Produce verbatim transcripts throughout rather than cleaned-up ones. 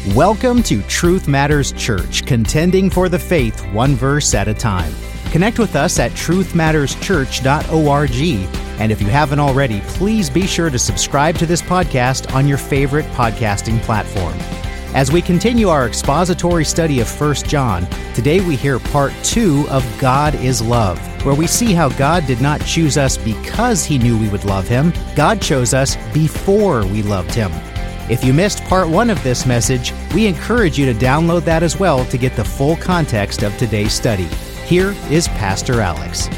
Welcome to Truth Matters Church, contending for the faith one verse at a time. Connect with us at truth matters church dot org. And if you haven't already, please be sure to subscribe to this podcast on your favorite podcasting platform. As we continue our expository study of First John, today we hear part two of God is Love, where we see how God did not choose us because He knew we would love Him. God chose us before we loved Him. If you missed part one of this message, we encourage you to download that as well to get the full context of today's study. Here is Pastor Alex.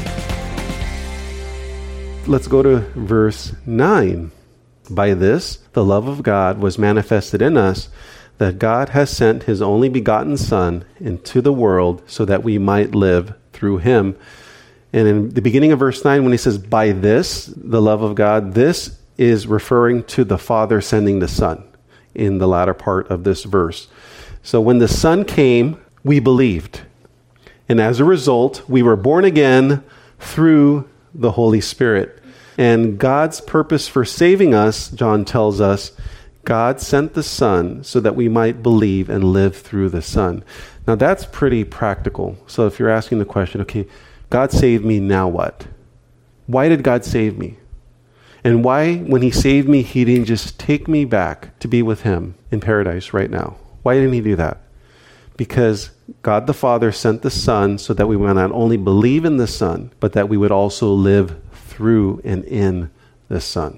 Let's go to verse nine. By this, the love of God was manifested in us, that God has sent His only begotten Son into the world so that we might live through Him. And in the beginning of verse nine, when he says, by this, the love of God, this is referring to the Father sending the Son in the latter part of this verse. So when the Son came, we believed. And as a result, we were born again through the Holy Spirit. And God's purpose for saving us, John tells us, God sent the Son so that we might believe and live through the Son. Now that's pretty practical. So if you're asking the question, okay, God saved me, now what? Why did God save me? And why, when He saved me, He didn't just take me back to be with Him in paradise right now? Why didn't He do that? Because God the Father sent the Son so that we would not only believe in the Son, but that we would also live through and in the Son.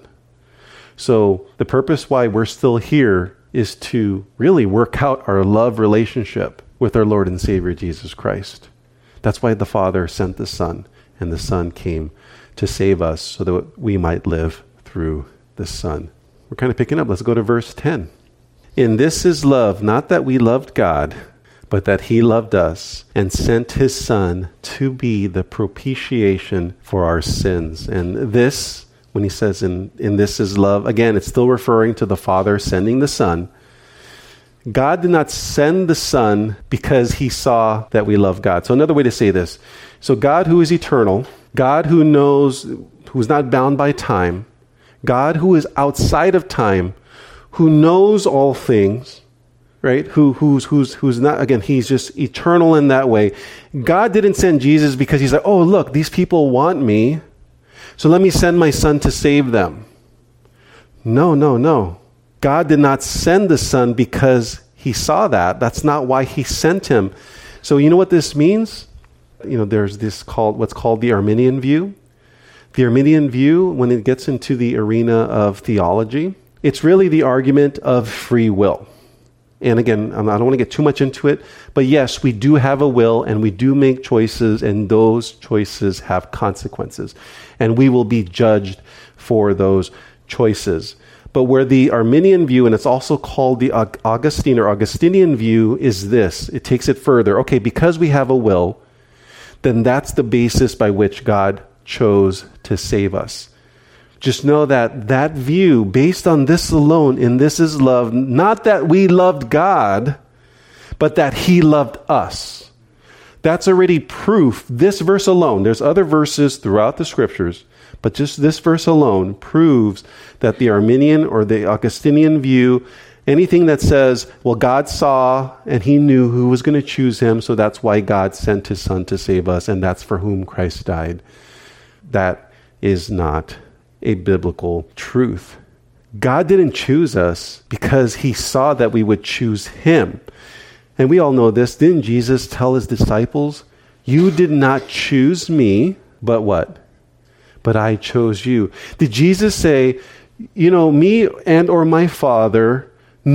So the purpose why we're still here is to really work out our love relationship with our Lord and Savior Jesus Christ. That's why the Father sent the Son, and the Son came to save us so that we might live through the Son. We're kind of picking up. Let's go to verse ten. In this is love, not that we loved God, but that He loved us and sent His Son to be the propitiation for our sins. And this, when he says in, in this is love, again, it's still referring to the Father sending the Son. God did not send the Son because He saw that we love God. So another way to say this, so God who is eternal, God who knows, who's not bound by time, God who is outside of time, who knows all things, right? Who, who's, who's, who's not, again, He's just eternal in that way. God didn't send Jesus because He's like, oh, look, these people want me, so let me send my Son to save them. No, no, no. God did not send the Son because He saw that. That's not why He sent Him. So you know what this means? You know, there's this called, what's called the Arminian view. The Arminian view, when it gets into the arena of theology, it's really the argument of free will. And again, I don't want to get too much into it, but yes, we do have a will and we do make choices, and those choices have consequences. And we will be judged for those choices. But where the Arminian view, and it's also called the Augustine or Augustinian view, is this. It takes it further. Okay, because we have a will, then that's the basis by which God chose to save us. Just know that that view, based on this alone, in this is love, not that we loved God, but that He loved us. That's already proof. This verse alone, there's other verses throughout the scriptures, but just this verse alone proves that the Arminian or the Augustinian view, anything that says, well, God saw and He knew who was going to choose Him, so that's why God sent His Son to save us, and that's for whom Christ died. That is not a biblical truth. God didn't choose us because He saw that we would choose Him. And we all know this. Didn't Jesus tell His disciples, you did not choose me, but what? But I chose you. Did Jesus say, you know, me and or my Father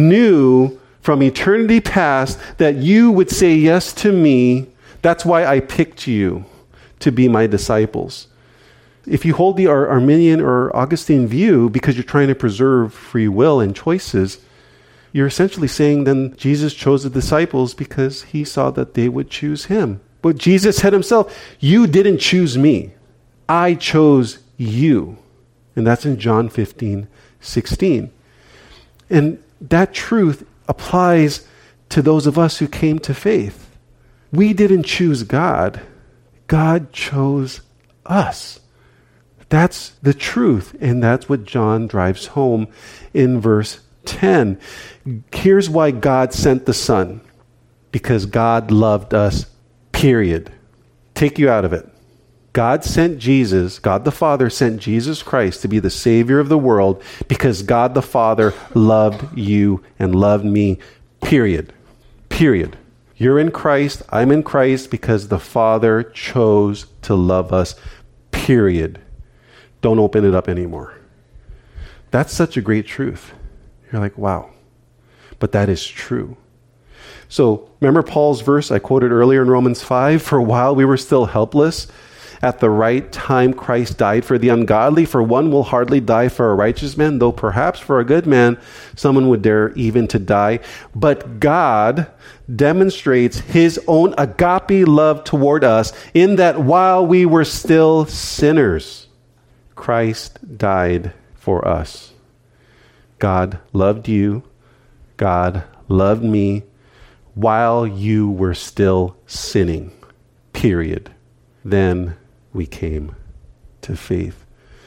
knew from eternity past that you would say yes to me. That's why I picked you to be my disciples. If you hold the Ar- Arminian or Augustine view because you're trying to preserve free will and choices, you're essentially saying then Jesus chose the disciples because He saw that they would choose Him. But Jesus said Himself, you didn't choose me. I chose you. And that's in John fifteen sixteen. And that truth applies to those of us who came to faith. We didn't choose God. God chose us. That's the truth, and that's what John drives home in verse ten. Here's why God sent the Son. Because God loved us, period. Take you out of it. God sent Jesus, God the Father sent Jesus Christ to be the Savior of the world because God the Father loved you and loved me, period. Period. You're in Christ, I'm in Christ because the Father chose to love us, period. Don't open it up anymore. That's such a great truth. You're like, wow. But that is true. So remember Paul's verse I quoted earlier in Romans five? For a while we were still helpless. At the right time Christ died for the ungodly. For one will hardly die for a righteous man, though perhaps for a good man someone would dare even to die. But God demonstrates his own agape love toward us in that while we were still sinners, Christ died for us. God loved you. God loved me while you were still sinning, period. Then we came to faith.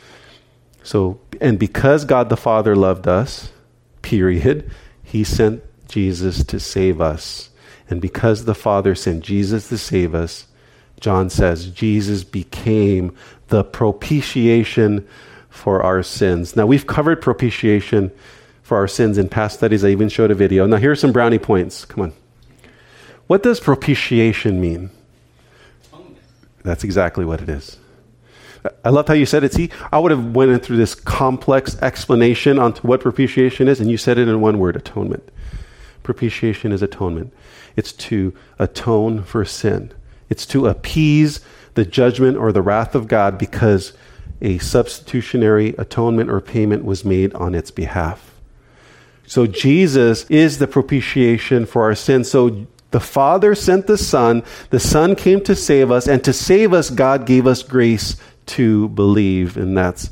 So, and because God the Father loved us, period, he sent Jesus to save us. And because the Father sent Jesus to save us, John says Jesus became the propitiation for our sins. Now, we've covered propitiation for our sins in past studies. I even showed a video. Now, here are some brownie points. Come on. What does propitiation mean? That's exactly what it is. I loved how you said it. See, I would have went through this complex explanation onto what propitiation is, and you said it in one word, atonement. Propitiation is atonement. It's to atone for sin. It's to appease the judgment or the wrath of God because a substitutionary atonement or payment was made on its behalf. So Jesus is the propitiation for our sins. So the Father sent the Son. The Son came to save us. And to save us, God gave us grace to believe. And that's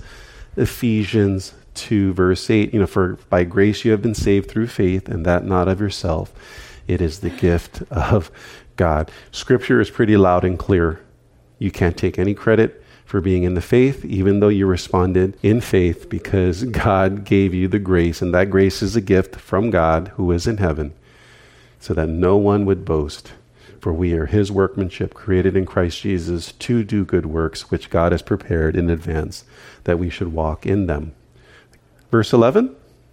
Ephesians two, verse eight. You know, for by grace you have been saved through faith, and that not of yourself. It is the gift of God. Scripture is pretty loud and clear. You can't take any credit for being in the faith, even though you responded in faith because God gave you the grace. And that grace is a gift from God who is in heaven, so that no one would boast. For we are his workmanship, created in Christ Jesus to do good works, which God has prepared in advance that we should walk in them. Verse eleven,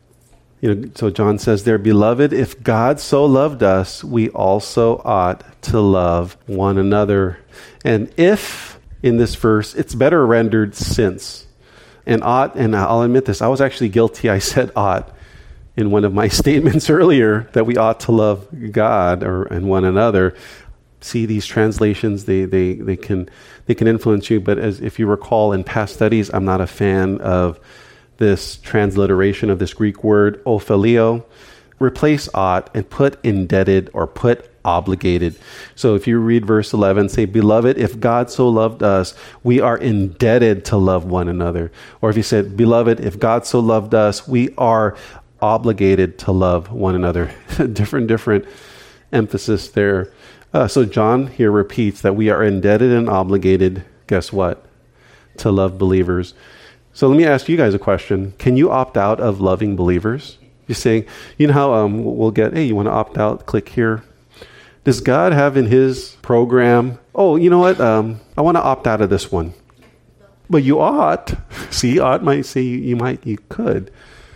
you know, so John says there, beloved, if God so loved us, we also ought to love one another. And if, in this verse, it's better rendered since. And ought, and I'll admit this, I was actually guilty. I said ought in one of my statements earlier that we ought to love God or and one another. See, these translations, they they they can they can influence you. But as if you recall in past studies, I'm not a fan of this transliteration of this Greek word ophelio. Replace ought and put indebted or put obligated. So if you read verse eleven, say, beloved, if God so loved us, we are indebted to love one another. Or if you said, beloved, if God so loved us, we are obligated to love one another. different, different emphasis there. Uh, so John here repeats that we are indebted and obligated, guess what? To love believers. So let me ask you guys a question. Can you opt out of loving believers? You're saying, you know how um, we'll get, hey, you want to opt out? Click here. Does God have in his program, oh, you know what? Um, I want to opt out of this one. But you ought. See, ought might say you, you might, you could.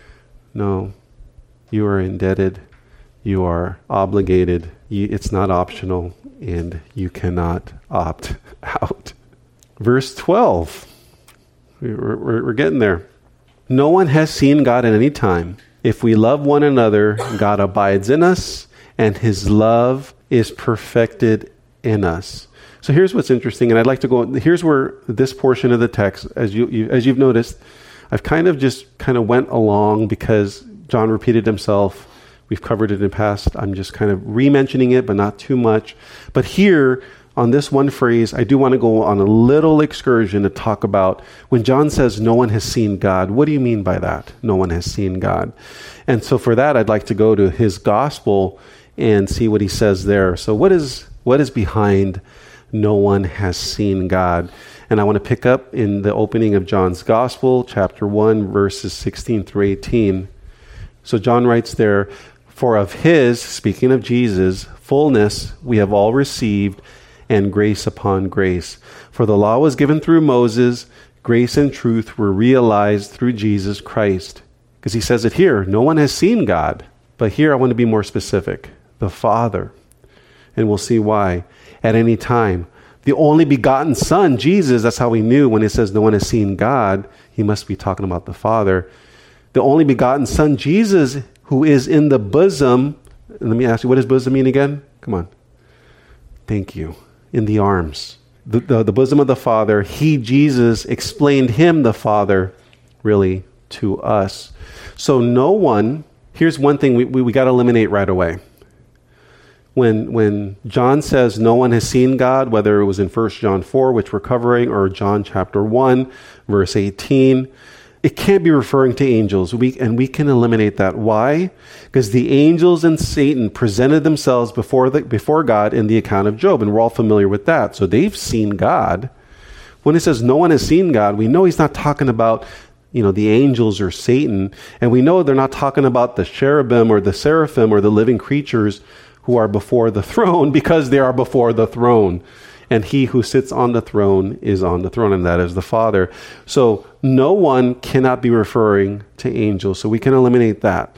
No, you are indebted. You are obligated. You, it's not optional, and you cannot opt out. Verse twelve. We're, we're, we're getting there. No one has seen God at any time. If we love one another, God abides in us, and his love is perfected in us. So here's what's interesting, and I'd like to go, here's where this portion of the text, as you, you as you've noticed, I've kind of just kind of went along because John repeated himself. We've covered it in past. I'm just kind of re-mentioning it, but not too much. But here, on this one phrase, I do want to go on a little excursion to talk about when John says no one has seen God. What do you mean by that? No one has seen God. And so for that, I'd like to go to his gospel and see what he says there. So what is what is behind no one has seen God? And I want to pick up in the opening of John's gospel, chapter one, verses sixteen through eighteen. So John writes there, for of his, speaking of Jesus, fullness we have all received, and grace upon grace. For the law was given through Moses, grace and truth were realized through Jesus Christ. Because he says it here, no one has seen God. But here I want to be more specific. The Father. And we'll see why. At any time. The only begotten Son, Jesus, that's how we knew when it says no one has seen God, he must be talking about the Father. The only begotten Son, Jesus, who is in the bosom. Let me ask you, what does bosom mean again? Come on. Thank you. In the arms. The, the, the bosom of the Father. He, Jesus, explained him, the Father, really, to us. So no one, here's one thing we, we, we got to eliminate right away. When when John says no one has seen God, whether it was in First John four, which we're covering, or John chapter one, verse eighteen, it can't be referring to angels. We, and we can eliminate that. Why? Because the angels and Satan presented themselves before the, before God in the account of Job, and we're all familiar with that. So they've seen God. When it says no one has seen God, we know he's not talking about, you know, the angels or Satan. And we know they're not talking about the cherubim or the seraphim or the living creatures who are before the throne, because they are before the throne. And he who sits on the throne is on the throne, and that is the Father. So no one cannot be referring to angels. So we can eliminate that.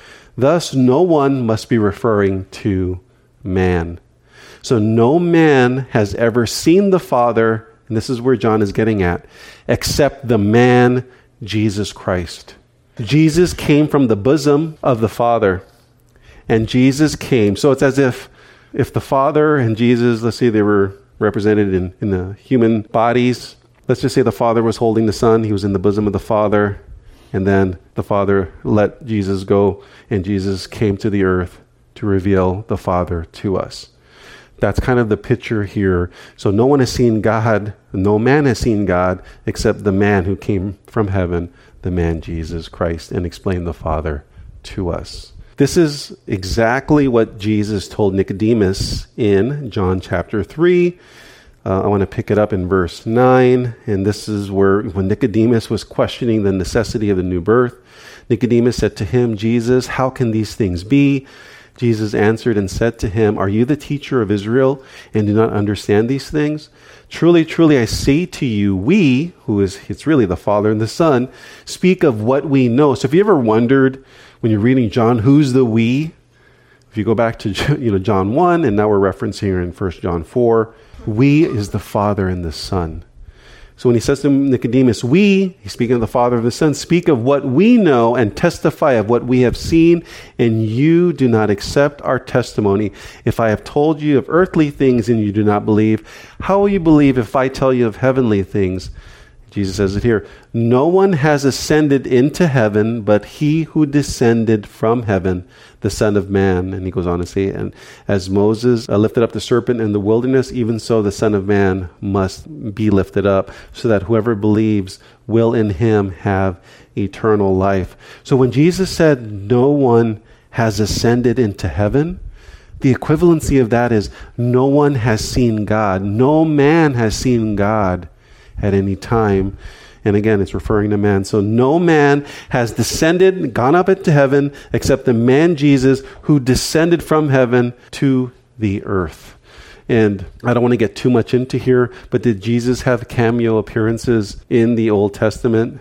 Thus, no one must be referring to man. So no man has ever seen the Father, and this is where John is getting at, except the man, Jesus Christ. Jesus came from the bosom of the Father. And Jesus came. So it's as if if the Father and Jesus, let's say they were represented in, in the human bodies. Let's just say the Father was holding the Son. He was in the bosom of the Father. And then the Father let Jesus go. And Jesus came to the earth to reveal the Father to us. That's kind of the picture here. So no one has seen God. No man has seen God except the man who came from heaven, the man Jesus Christ, and explained the Father to us. This is exactly what Jesus told Nicodemus in John chapter three. Uh, I want to pick it up in verse nine. And this is where when Nicodemus was questioning the necessity of the new birth, Nicodemus said to him, Jesus, how can these things be? Jesus answered and said to him, are you the teacher of Israel and do not understand these things? Truly, truly, I say to you, we, who is, it's really the Father and the Son, speak of what we know. So if you ever wondered, when you're reading John, who's the we? If you go back to you know John one, and now we're referencing here in First John four, we is the Father and the Son. So when he says to Nicodemus, we, he's speaking of the Father and the Son, speak of what we know and testify of what we have seen, and you do not accept our testimony. If I have told you of earthly things and you do not believe, how will you believe if I tell you of heavenly things? Jesus says it here, no one has ascended into heaven but he who descended from heaven, the Son of Man. And he goes on to say, and as Moses uh, lifted up the serpent in the wilderness, even so the Son of Man must be lifted up, so that whoever believes will in him have eternal life. So when Jesus said no one has ascended into heaven, the equivalency of that is no one has seen God. No man has seen God at any time. And again, it's referring to man. So no man has descended, gone up into heaven, except the man Jesus who descended from heaven to the earth. And I don't want to get too much into here, but did Jesus have cameo appearances in the Old Testament?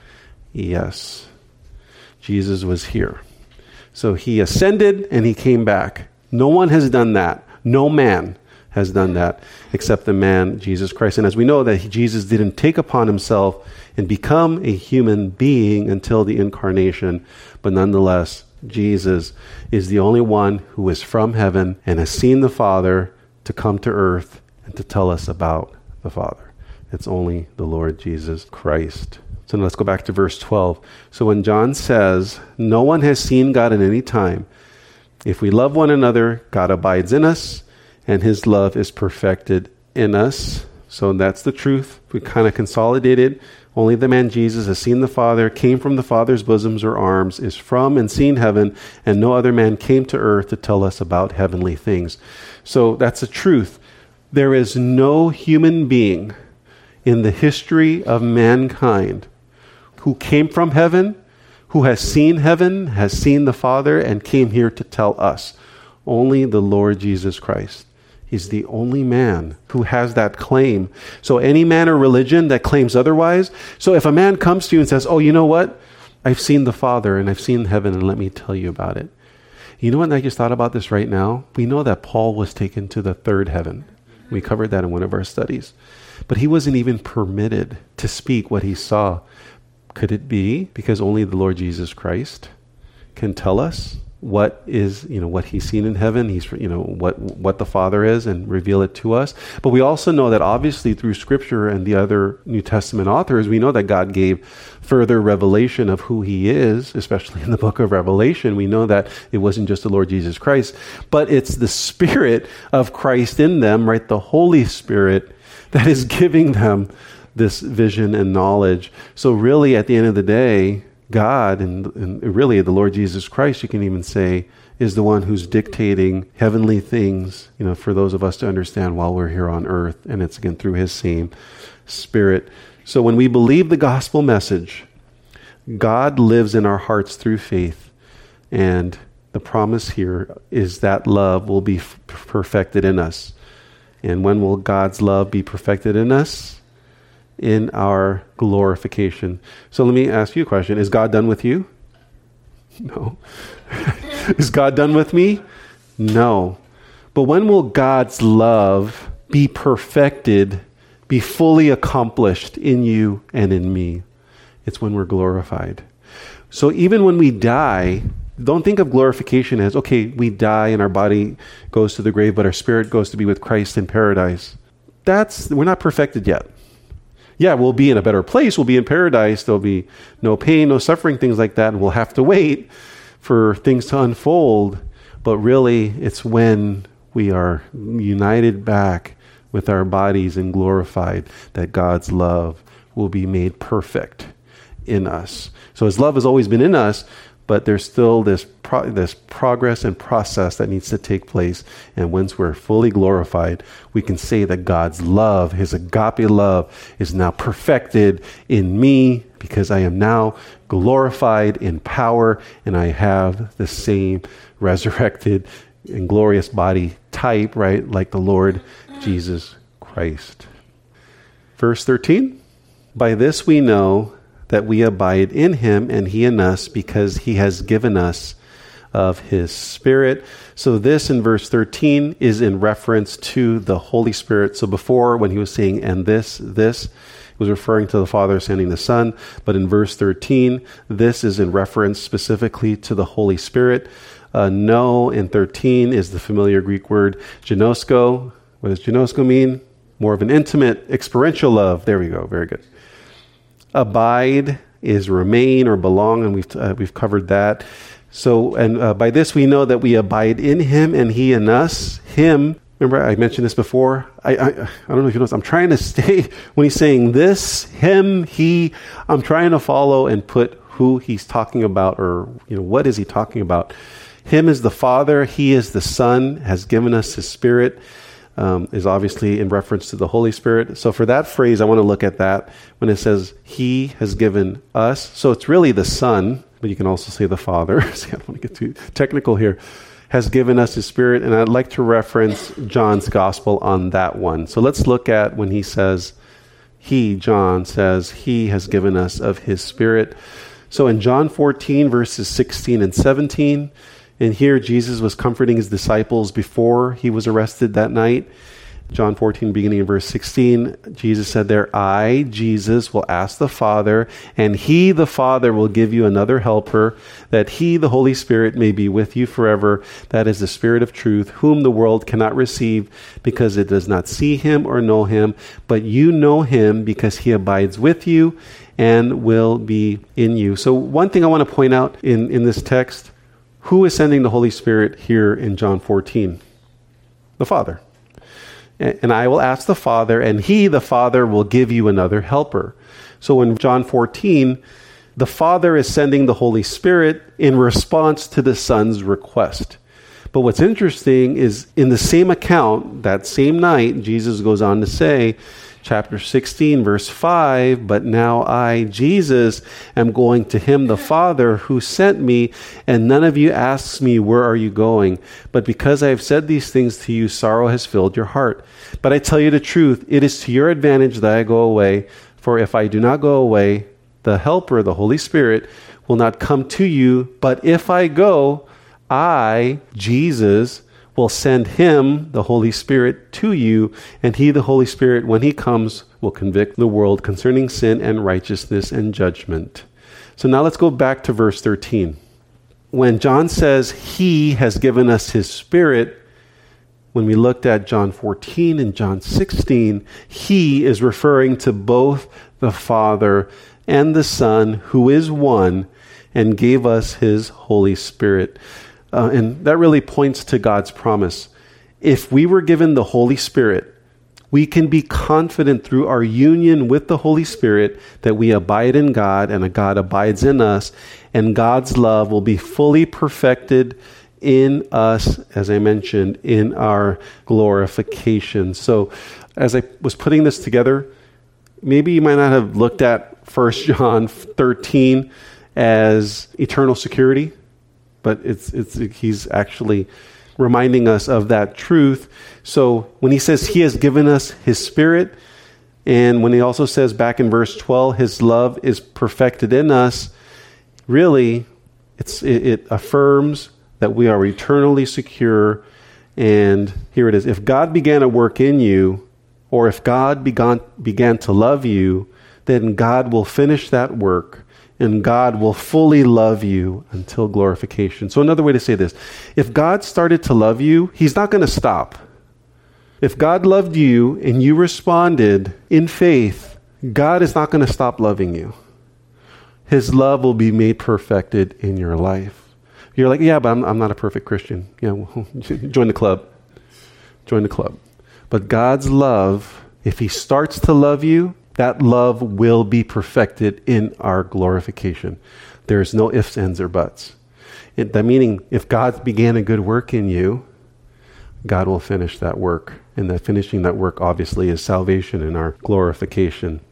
Yes. Jesus was here. So he ascended and he came back. No one has done that. No man has done that except the man, Jesus Christ. And as we know that he, Jesus didn't take upon himself and become a human being until the incarnation, but nonetheless, Jesus is the only one who is from heaven and has seen the Father to come to earth and to tell us about the Father. It's only the Lord Jesus Christ. So now let's go back to verse twelve. So when John says, no one has seen God at any time, if we love one another, God abides in us, and his love is perfected in us. So that's the truth. We kind of consolidated. Only the man Jesus has seen the Father, came from the Father's bosoms or arms, is from and seen heaven, and no other man came to earth to tell us about heavenly things. So that's the truth. There is no human being in the history of mankind who came from heaven, who has seen heaven, has seen the Father, and came here to tell us. Only the Lord Jesus Christ. He's the only man who has that claim. So any man or religion that claims otherwise, so if a man comes to you and says, oh, you know what? I've seen the Father and I've seen heaven, and let me tell you about it. You know what? I just thought about this right now. We know that Paul was taken to the third heaven. We covered that in one of our studies. But he wasn't even permitted to speak what he saw. Could it be because only the Lord Jesus Christ can tell us what is, you know, what he's seen in heaven, he's, you know, what what the Father is, and reveal it to us? But we also know that obviously through Scripture and the other New Testament authors, we know that God gave further revelation of who he is, especially in the book of Revelation. We know that it wasn't just the Lord Jesus Christ, but it's the Spirit of Christ in them, right? The Holy Spirit that is giving them this vision and knowledge. So really, at the end of the day, God, and, and really the Lord Jesus Christ, you can even say, is the one who's dictating heavenly things, you know, for those of us to understand while we're here on earth. And it's again through his same Spirit. So when we believe the gospel message, God lives in our hearts through faith. And the promise here is that love will be f- perfected in us. And when will God's love be perfected in us? In our glorification. So let me ask you a question. Is God done with you? No. Is God done with me? No. But when will God's love be perfected, be fully accomplished in you and in me? It's when we're glorified. So even when we die, don't think of glorification as, okay, we die and our body goes to the grave, but our spirit goes to be with Christ in paradise. That's, we're not perfected yet. Yeah, we'll be in a better place. We'll be in paradise. There'll be no pain, no suffering, things like that. And we'll have to wait for things to unfold. But really, it's when we are united back with our bodies and glorified that God's love will be made perfect in us. So his love has always been in us, but there's still this pro- this progress and process that needs to take place. And once we're fully glorified, we can say that God's love, his agape love, is now perfected in me because I am now glorified in power and I have the same resurrected and glorious body type, right? Like the Lord Jesus Christ. Verse thirteen, by this we know that we abide in him and he in us because he has given us of his Spirit. So this in verse thirteen is in reference to the Holy Spirit. So before, when he was saying, and this, this, he was referring to the Father sending the Son. But in verse thirteen, this is in reference specifically to the Holy Spirit. Uh, no in thirteen is the familiar Greek word ginosko. What does ginosko mean? More of an intimate, experiential love. There we go. Very good. Abide is remain or belong, and we've uh, we've covered that. So, and uh, by this we know that we abide in him and he in us. Him, remember I mentioned this before. I I, I don't know if you noticed. I'm trying to stay when he's saying this, him, he. I'm trying to follow and put who he's talking about, or you know what is he talking about. Him is the Father. He is the Son. Has given us his Spirit. Um, is obviously in reference to the Holy Spirit. So for that phrase, I want to look at that when it says he has given us. So it's really the Son, but you can also say the Father. See, I don't want to get too technical here. Has given us his Spirit. And I'd like to reference John's gospel on that one. So let's look at when he says, he, John, says he has given us of his Spirit. So in John fourteen, verses sixteen and seventeen, and here Jesus was comforting his disciples before he was arrested that night. John fourteen, beginning in verse sixteen, Jesus said there, I, Jesus, will ask the Father, and he, the Father, will give you another helper, that he, the Holy Spirit, may be with you forever. That is the Spirit of truth, whom the world cannot receive, because it does not see him or know him. But you know him, because he abides with you and will be in you. So one thing I want to point out in, in this text, who is sending the Holy Spirit here in John fourteen? The Father. And I will ask the Father, and he, the Father, will give you another helper. So in John fourteen, the Father is sending the Holy Spirit in response to the Son's request. But what's interesting is in the same account, that same night, Jesus goes on to say, chapter sixteen, verse five, but now I, Jesus, am going to him, the Father, who sent me, and none of you asks me, where are you going? But because I have said these things to you, sorrow has filled your heart. But I tell you the truth, it is to your advantage that I go away, for if I do not go away, the Helper, the Holy Spirit, will not come to you, but if I go, I, Jesus, will send him, the Holy Spirit, to you, and he, the Holy Spirit, when he comes, will convict the world concerning sin and righteousness and judgment. So now let's go back to verse thirteen. When John says he has given us his Spirit, when we looked at John fourteen and John sixteen, he is referring to both the Father and the Son, who is one, and gave us his Holy Spirit. Uh, and that really points to God's promise. If we were given the Holy Spirit, we can be confident through our union with the Holy Spirit that we abide in God and God abides in us, and God's love will be fully perfected in us, as I mentioned, in our glorification. So as I was putting this together, maybe you might not have looked at First John thirteen as eternal security, but it's it's he's actually reminding us of that truth. So when he says he has given us his Spirit, and when he also says back in verse twelve, his love is perfected in us, really it's it, it affirms that we are eternally secure. And here it is. If God began a work in you, or if God began began to love you, then God will finish that work. And God will fully love you until glorification. So another way to say this, if God started to love you, he's not going to stop. If God loved you and you responded in faith, God is not going to stop loving you. His love will be made perfected in your life. You're like, yeah, but I'm, I'm not a perfect Christian. Yeah, well, join the club. Join the club. But God's love, if he starts to love you, that love will be perfected in our glorification. There's no ifs, ands, or buts. It, that meaning, if God began a good work in you, God will finish that work. And that finishing that work, obviously, is salvation and our glorification.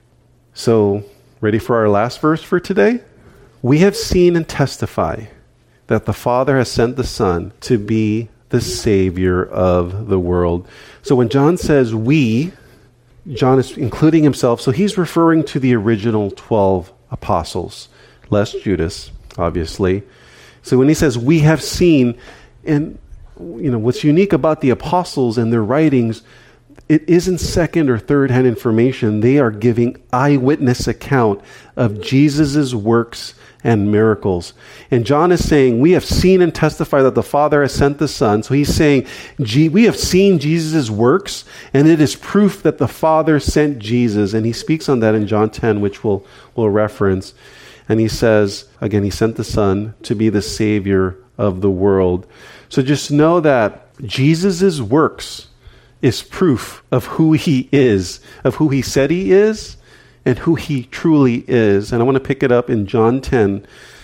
So, ready for our last verse for today? We have seen and testify that the Father has sent the Son to be the Savior of the world. So when John says we, John is including himself, so he's referring to the original twelve apostles, less Judas, obviously. So when he says we have seen, and you know what's unique about the apostles and their writings, it isn't second or third hand information. They are giving eyewitness account of Jesus's works and miracles. And John is saying, we have seen and testified that the Father has sent the Son. So he's saying, we have seen Jesus' works, and it is proof that the Father sent Jesus. And he speaks on that in John ten, which we'll, we'll reference. And he says, again, he sent the Son to be the Savior of the world. So just know that Jesus' works is proof of who he is, of who he said he is, and who he truly is. And I want to pick it up in John ten,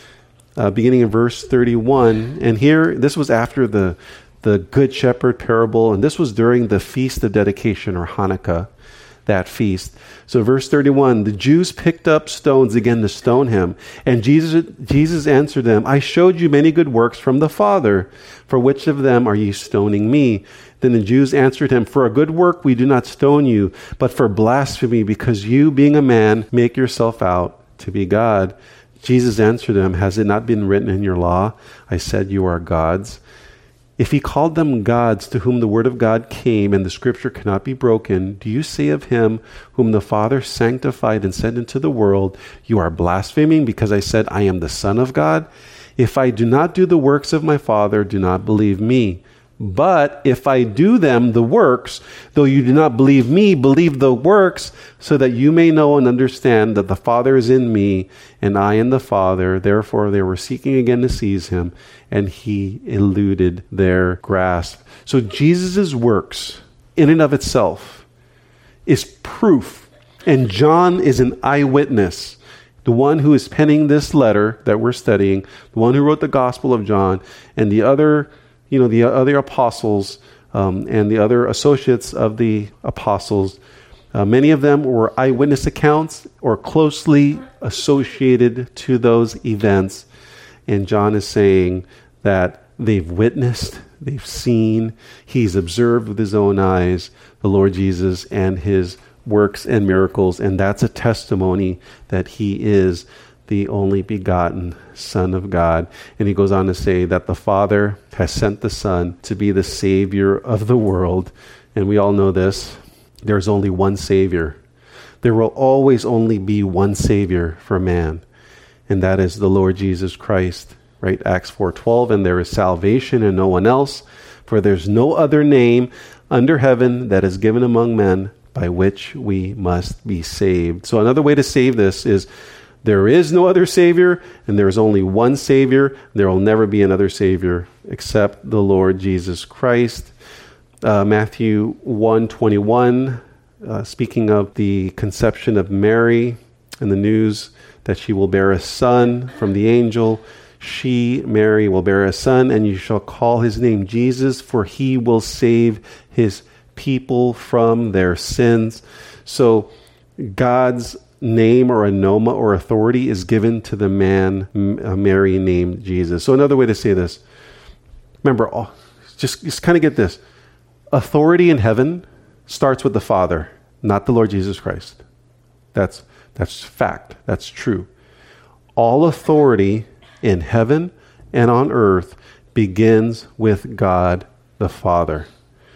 uh, beginning in verse thirty-one. And here, this was after the, the Good Shepherd parable, and this was during the Feast of Dedication, or Hanukkah, that feast. So verse thirty-one, the Jews picked up stones again to stone him. And Jesus, Jesus answered them, I showed you many good works from the Father. For which of them are ye stoning me? Then the Jews answered him, for a good work we do not stone you, but for blasphemy, because you, being a man, make yourself out to be God. Jesus answered them, has it not been written in your law, I said you are gods? If he called them gods to whom the word of God came, and the scripture cannot be broken, do you say of him whom the Father sanctified and sent into the world, you are blaspheming because I said I am the Son of God? If I do not do the works of my Father, do not believe me. But if I do them, the works, though you do not believe me, believe the works, so that you may know and understand that the Father is in me, and I in the Father. Therefore they were seeking again to seize him, and he eluded their grasp. So Jesus' works, in and of itself, is proof. And John is an eyewitness. The one who is penning this letter that we're studying, the one who wrote the Gospel of John, and the other You know, the other apostles um, and the other associates of the apostles, Uh, many of them were eyewitness accounts or closely associated to those events. And John is saying that they've witnessed, they've seen, he's observed with his own eyes the Lord Jesus and his works and miracles. And that's a testimony that he is the only begotten Son of God. And he goes on to say that the Father has sent the Son to be the Savior of the world. And we all know this. There's only one Savior. There will always only be one Savior for man, and that is the Lord Jesus Christ. Right? Acts four twelve, and there is salvation in no one else, for there's no other name under heaven that is given among men by which we must be saved. So another way to save this is there is no other Savior, and there is only one Savior. There will never be another Savior except the Lord Jesus Christ. Uh, Matthew one twenty-one, uh, speaking of the conception of Mary and the news that she will bear a son from the angel. She, Mary, will bear a son, and you shall call his name Jesus, for he will save his people from their sins. So God's name or a noma or authority is given to the man, Mary, named Jesus. So another way to say this, remember, oh, just, just kind of get this. Authority in heaven starts with the Father, not the Lord Jesus Christ. That's that's fact. That's true. All authority in heaven and on earth begins with God the Father.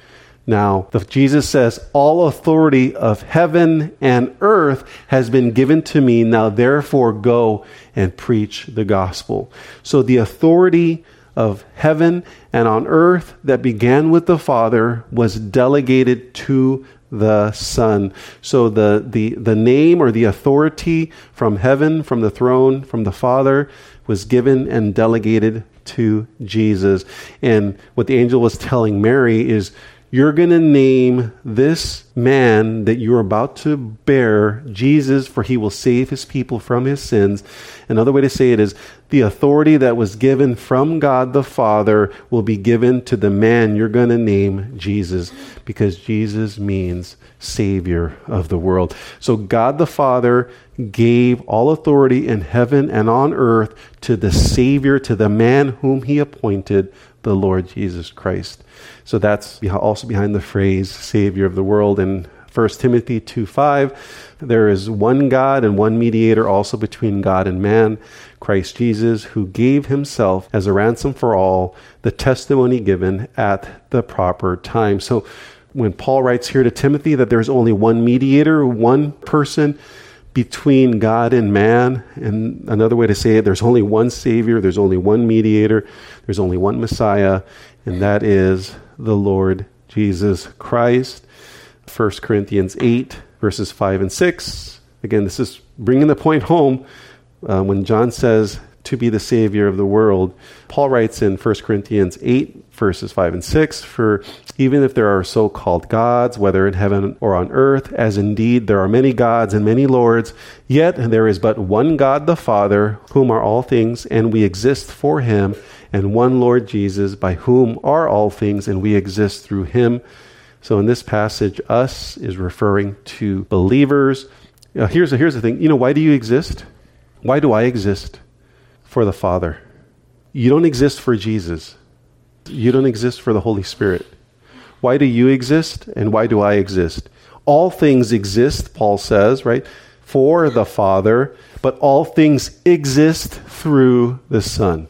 Now, the, Jesus says, all authority of heaven and earth has been given to me. Now, therefore, go and preach the gospel. So the authority of heaven and on earth that began with the Father was delegated to the Son. So the, the, the name or the authority from heaven, from the throne, from the Father, was given and delegated to Jesus. And what the angel was telling Mary is, you're going to name this man that you're about to bear Jesus, for he will save his people from his sins. Another way to say it is, the authority that was given from God the Father will be given to the man you're going to name Jesus, because Jesus means Savior of the world. So God the Father gave all authority in heaven and on earth to the Savior, to the man whom he appointed, the Lord Jesus Christ. So that's also behind the phrase Savior of the world. In First Timothy two five, there is one God and one mediator also between God and man, Christ Jesus, who gave himself as a ransom for all, the testimony given at the proper time. So when Paul writes here to Timothy that there's only one mediator, one person between God and man, and another way to say it, there's only one Savior, there's only one mediator, there's only one Messiah, and that is the Lord Jesus Christ. First Corinthians eight, verses five and six. Again, this is bringing the point home uh, when John says to be the Savior of the world. Paul writes in First Corinthians eight, verses five and six, for even if there are so-called gods, whether in heaven or on earth, as indeed there are many gods and many lords, yet there is but one God the Father, whom are all things, and we exist for him, and one Lord Jesus, by whom are all things, and we exist through him. So in this passage, us is referring to believers. Uh, here's, here's the thing. You know, why do you exist? Why do I exist? For the Father. You don't exist for Jesus. You don't exist for the Holy Spirit. Why do you exist, and why do I exist? All things exist, Paul says, right, for the Father, but all things exist through the Son.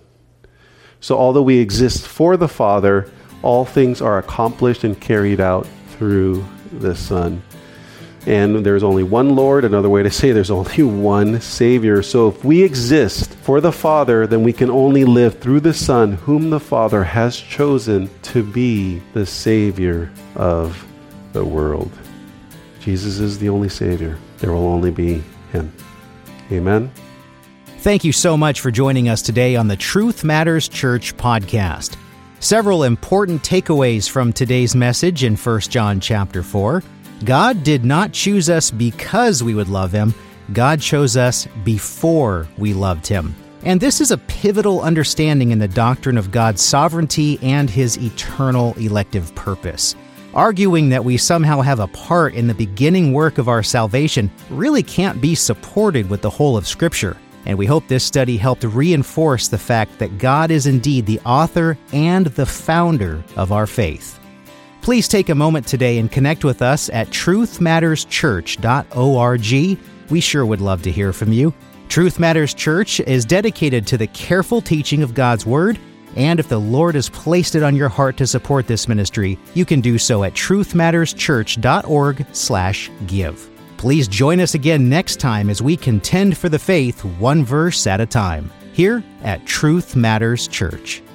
So although we exist for the Father, all things are accomplished and carried out through the Son. And there's only one Lord, another way to say there's only one Savior. So if we exist for the Father, then we can only live through the Son, whom the Father has chosen to be the Savior of the world. Jesus is the only Savior. There will only be him. Amen. Thank you so much for joining us today on the Truth Matters Church podcast. Several important takeaways from today's message in First John chapter four. God did not choose us because we would love him. God chose us before we loved him. And this is a pivotal understanding in the doctrine of God's sovereignty and his eternal elective purpose. Arguing that we somehow have a part in the beginning work of our salvation really can't be supported with the whole of Scripture, and we hope this study helped reinforce the fact that God is indeed the author and the founder of our faith. Please take a moment today and connect with us at truth matters church dot org. We sure would love to hear from you. Truth Matters Church is dedicated to the careful teaching of God's Word, and if the Lord has placed it on your heart to support this ministry, you can do so at truth matters church dot org slash give. Please join us again next time as we contend for the faith one verse at a time, here at Truth Matters Church.